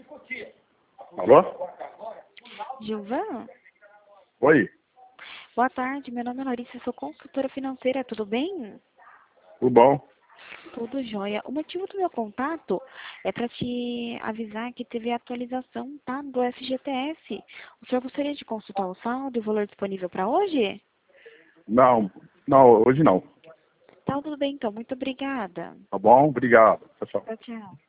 Alô? Gilvan? Oi, Boa tarde, meu nome é Larissa, sou consultora financeira, tudo bem? tudo bom? Tudo jóia. O motivo do meu contato é para te avisar que teve a atualização, tá, do FGTS. O senhor gostaria de consultar o saldo e o valor disponível para hoje? Não, não, hoje não. Tá, tudo bem então, muito obrigada. Tá bom? Obrigado. Tchau, tchau. Tchau, tchau.